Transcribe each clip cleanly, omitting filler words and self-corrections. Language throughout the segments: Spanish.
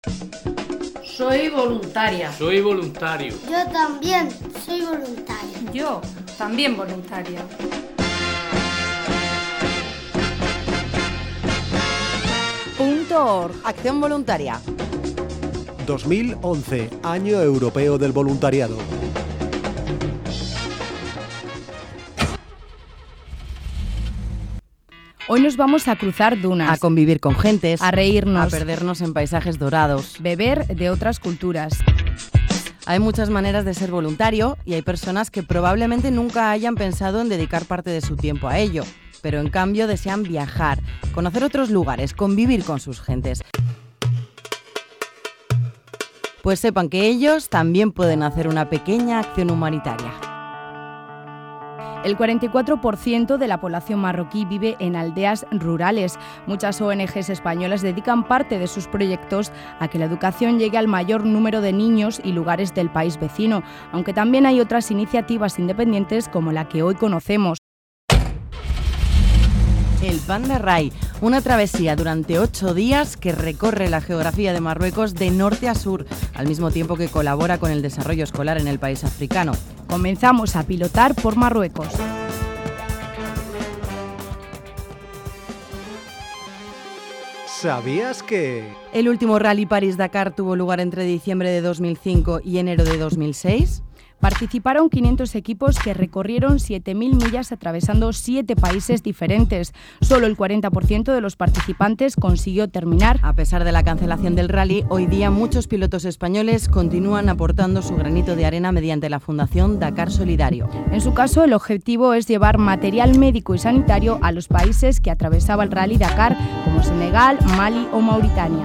Soy voluntaria. Soy voluntario. Yo también soy voluntario. Yo también voluntaria. .org. Acción voluntaria. 2011, Año Europeo del Voluntariado. Hoy nos vamos a cruzar dunas, A convivir con gentes, a reírnos, a perdernos en paisajes dorados, beber de otras culturas. Hay muchas maneras de ser voluntario y hay personas que probablemente nunca hayan pensado en dedicar parte de su tiempo a ello, pero en cambio desean viajar, conocer otros lugares, convivir con sus gentes. Pues sepan que ellos también pueden hacer una pequeña acción humanitaria. El 44% de la población marroquí vive en aldeas rurales. Muchas ONGs españolas dedican parte de sus proyectos a que la educación llegue al mayor número de niños y lugares del país vecino, aunque también hay otras iniciativas independientes como la que hoy conocemos. El Panda Rai, una travesía durante 8 días que recorre la geografía de Marruecos de norte a sur, al mismo tiempo que colabora con el desarrollo escolar en el país africano. Comenzamos a pilotar por Marruecos. ¿Sabías que...? ¿El último Rally París-Dakar tuvo lugar entre diciembre de 2005 y enero de 2006? Participaron 500 equipos que recorrieron 7.000 millas atravesando 7 países diferentes. Solo el 40% de los participantes consiguió terminar. A pesar de la cancelación del rally, hoy día muchos pilotos españoles continúan aportando su granito de arena mediante la Fundación Dakar Solidario. En su caso, el objetivo es llevar material médico y sanitario a los países que atravesaba el Rally Dakar, como Senegal, Mali o Mauritania.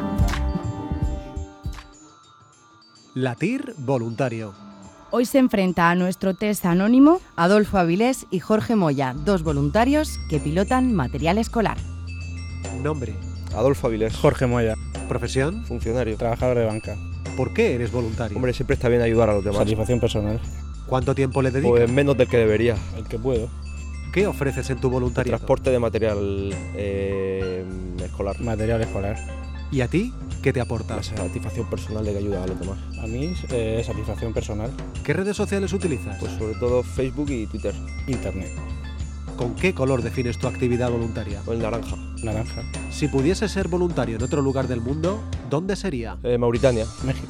Latir voluntario. Hoy se enfrenta a nuestro test anónimo Adolfo Avilés y Jorge Moya, 2 voluntarios que pilotan material escolar. Nombre. Adolfo Avilés. Jorge Moya, Profesión. Funcionario. trabajador de banca. ¿Por qué eres voluntario? Hombre, siempre está bien ayudar a los demás. Satisfacción personal. ¿Cuánto tiempo le dedicas? Pues menos del que debería. El que puedo. ¿Qué ofreces en tu voluntariado? Transporte de material escolar. Material escolar. ¿Y a ti qué te aporta? La satisfacción personal de que ayuda a los demás. A mí, satisfacción personal. ¿Qué redes sociales utilizas? Pues sobre todo Facebook y Twitter. Internet. ¿Con qué color defines tu actividad voluntaria? O el naranja. Naranja. Si pudiese ser voluntario en otro lugar del mundo, ¿dónde sería? Mauritania. México.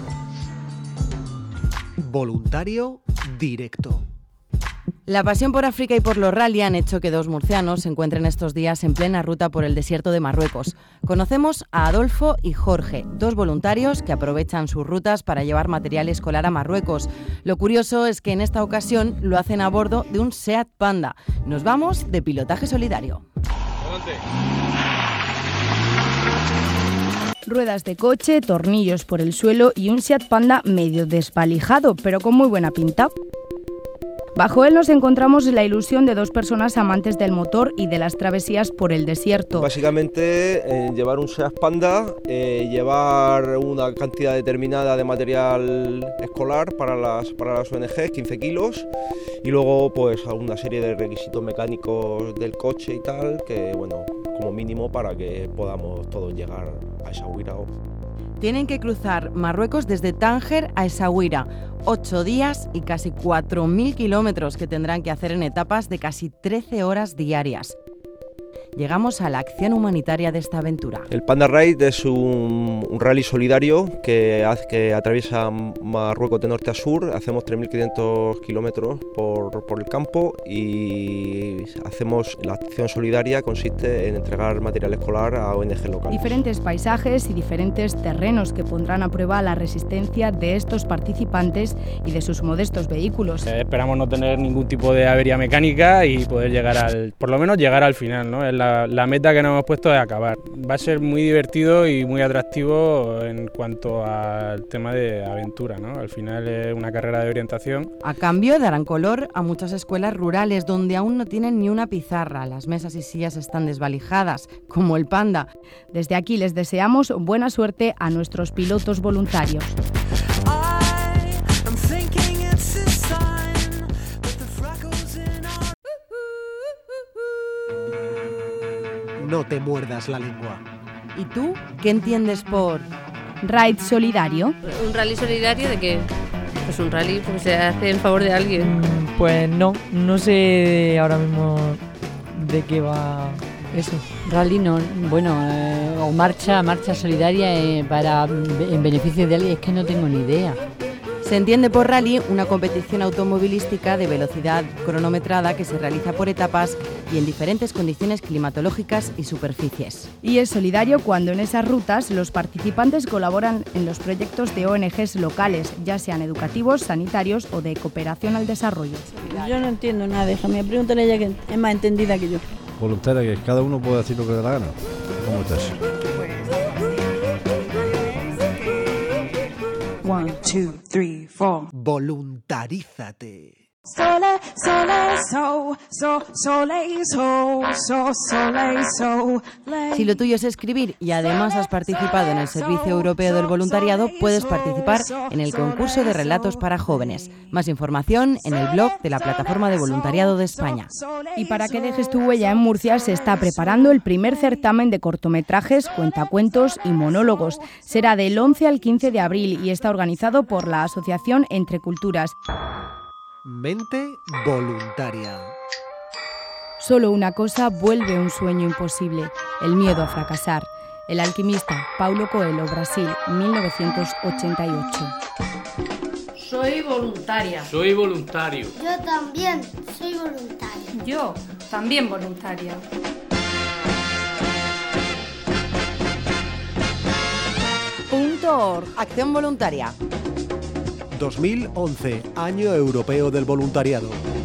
Voluntario directo. La pasión por África y por los rally han hecho que 2 murcianos se encuentren estos días en plena ruta por el desierto de Marruecos. Conocemos a Adolfo y Jorge, 2 voluntarios que aprovechan sus rutas para llevar material escolar a Marruecos. Lo curioso es que en esta ocasión lo hacen a bordo de un Seat Panda. Nos vamos de pilotaje solidario. Adelante. ruedas de coche, tornillos por el suelo y un Seat Panda medio desvalijado, pero con muy buena pinta. Bajo él nos encontramos la ilusión de 2 personas amantes del motor y de las travesías por el desierto. Básicamente llevar un Seat Panda, llevar una cantidad determinada de material escolar para las ONGs, 15 kilos, y luego pues una serie de requisitos mecánicos del coche y tal, que bueno, como mínimo para que podamos todos llegar a Essaouira. Tienen que cruzar Marruecos desde Tánger a Essaouira, 8 días y casi 4.000 kilómetros que tendrán que hacer en etapas de casi 13 horas diarias. Llegamos a la acción humanitaria de esta aventura. El Panda Ride es un rally solidario que atraviesa Marruecos de norte a sur. Hacemos 3.500 kilómetros por el campo y la acción solidaria consiste en entregar material escolar a ONG locales. Diferentes paisajes y diferentes terrenos que pondrán a prueba la resistencia de estos participantes y de sus modestos vehículos. Esperamos no tener ningún tipo de avería mecánica y poder llegar por lo menos llegar al final, ¿no? La meta que nos hemos puesto es acabar. Va a ser muy divertido y muy atractivo en cuanto al tema de aventura, ¿no? Al final es una carrera de orientación. A cambio darán color a muchas escuelas rurales donde aún no tienen ni una pizarra. Las mesas y sillas están desvalijadas, como el Panda. Desde aquí les deseamos buena suerte a nuestros pilotos voluntarios. No te muerdas la lengua. ¿Y tú qué entiendes por Ride solidario. ¿Un rally solidario de qué? Pues un rally porque se hace en favor de alguien. Pues no sé ahora mismo de qué va eso. Rally no, bueno, o marcha solidaria en beneficio de alguien, es que no tengo ni idea. Se entiende por rally una competición automovilística de velocidad cronometrada que se realiza por etapas y en diferentes condiciones climatológicas y superficies. Y es solidario cuando en esas rutas los participantes colaboran en los proyectos de ONGs locales, ya sean educativos, sanitarios o de cooperación al desarrollo. Yo no entiendo nada de eso, me preguntan a ella que es más entendida que yo. Voluntaria, que cada uno puede hacer lo que le da la gana. ¿Cómo estás? 1, 2, 3, 4. Voluntarízate. Si lo tuyo es escribir y además has participado en el Servicio Europeo del Voluntariado, puedes participar en el concurso de relatos para jóvenes. Más información en el blog de la Plataforma de Voluntariado de España. Y para que dejes tu huella en Murcia se está preparando el primer certamen de cortometrajes, cuentacuentos y monólogos. Será del 11 al 15 de abril y está organizado por la Asociación Entre Culturas. Mente voluntaria. Solo una cosa vuelve un sueño imposible, el miedo a fracasar. El alquimista, Paulo Coelho, Brasil, 1988. Soy voluntaria. Soy voluntario. Yo también soy voluntaria. Yo también voluntaria. .org. Acción voluntaria. 2011, Año Europeo del Voluntariado.